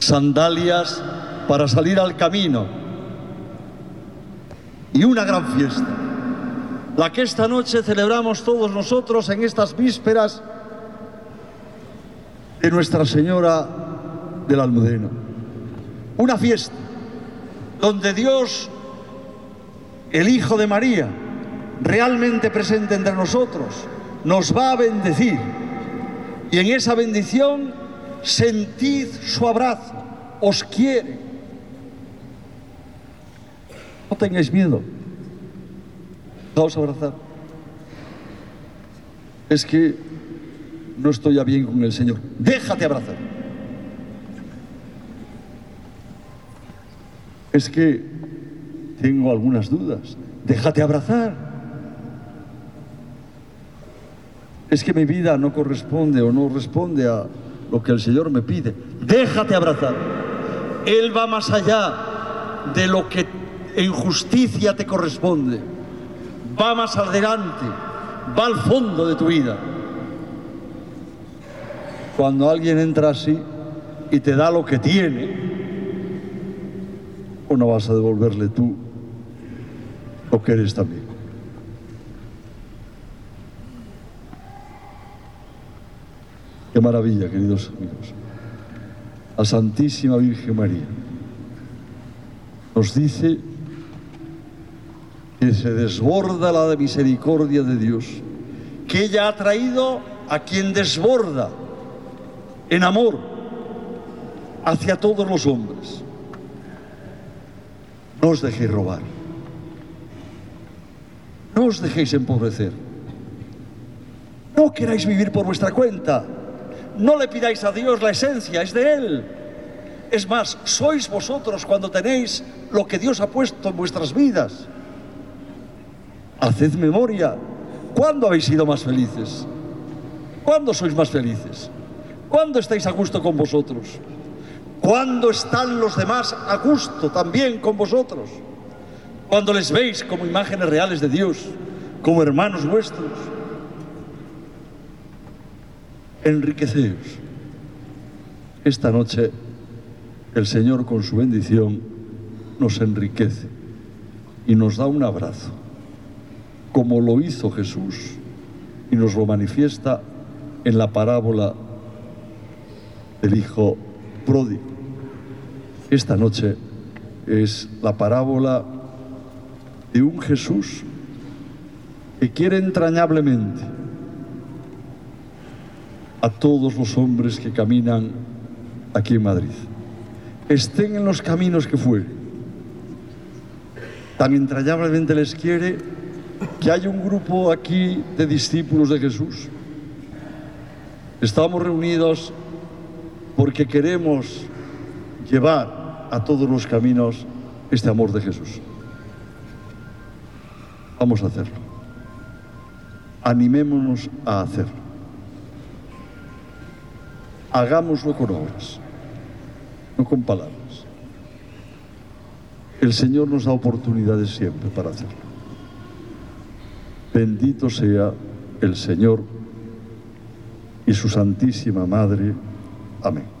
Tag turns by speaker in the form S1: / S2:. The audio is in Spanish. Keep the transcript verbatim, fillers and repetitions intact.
S1: sandalias para salir al camino y una gran fiesta, la que esta noche celebramos todos nosotros en estas vísperas de Nuestra Señora de la Almudena. Una fiesta donde Dios, el Hijo de María, realmente presente entre nosotros, nos va a bendecir. Y en esa bendición sentid su abrazo, os quiere. No tengáis miedo, daos a abrazar. Es que no estoy ya bien con el Señor. Déjate abrazar. Es que tengo algunas dudas. Déjate abrazar. Es que mi vida no corresponde o no responde a lo que el Señor me pide. Déjate abrazar. Él va más allá de lo que en justicia te corresponde. Va más adelante, va al fondo de tu vida. Cuando alguien entra así y te da lo que tiene, ¿o no vas a devolverle tú lo que eres también? Qué maravilla, queridos amigos. La Santísima Virgen María nos dice que se desborda la misericordia de Dios, que ella ha traído a quien desborda en amor hacia todos los hombres. No os dejéis robar, no os dejéis empobrecer, no queráis vivir por vuestra cuenta, no le pidáis a Dios la esencia, es de Él. Es más, sois vosotros cuando tenéis lo que Dios ha puesto en vuestras vidas. Haced memoria. ¿Cuándo habéis sido más felices? ¿Cuándo sois más felices? ¿Cuándo estáis a gusto con vosotros? ¿Cuándo están los demás a gusto también con vosotros? Cuando les veis como imágenes reales de Dios, como hermanos vuestros. Enriqueceos. Esta noche el Señor con su bendición nos enriquece y nos da un abrazo, como lo hizo Jesús y nos lo manifiesta en la parábola del Hijo pródigo. Esta noche es la parábola de un Jesús que quiere entrañablemente a todos los hombres que caminan aquí en Madrid, estén en los caminos que fueren. Tan entrañablemente les quiere que hay un grupo aquí de discípulos de Jesús. Estamos reunidos porque queremos llevar a todos los caminos este amor de Jesús. Vamos a hacerlo. Animémonos a hacerlo. Hagámoslo con obras, no con palabras. El Señor nos da oportunidades siempre para hacerlo. Bendito sea el Señor y su Santísima Madre. Amén.